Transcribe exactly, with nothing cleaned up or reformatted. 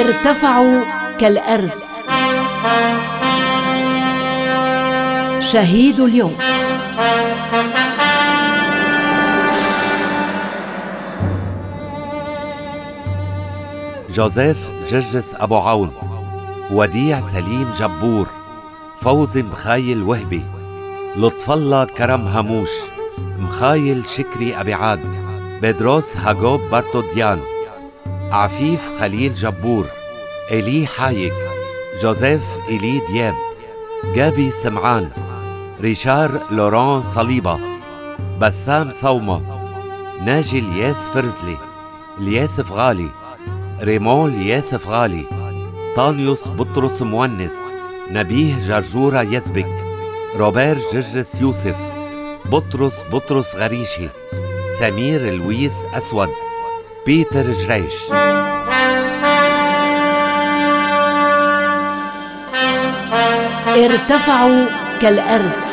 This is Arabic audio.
ارتفعوا كالأرز. شهيد اليوم. جوزيف جرجس أبو عون، وديع سليم جبور، فوزي مخايل وهبي، لطف الله كرم هموش، مخايل شكري أبي عاد، بيدروس هاجوب بارتوديان، عفيف خليل جبور، إلي حايك، جوزيف إلي دياب، جابي سمعان، ريشار لوران صليبة، بسام صومة، ناجي الياس فرزلي، الياس فغالي، ريمون الياس فغالي، طانيوس بطرس مونس، نبيه جرجورة يزبك، روبير جرجس يوسف، بطرس بطرس غريشي، سمير لويس أسود، بيتر جريش. ارتفعوا كالأرز.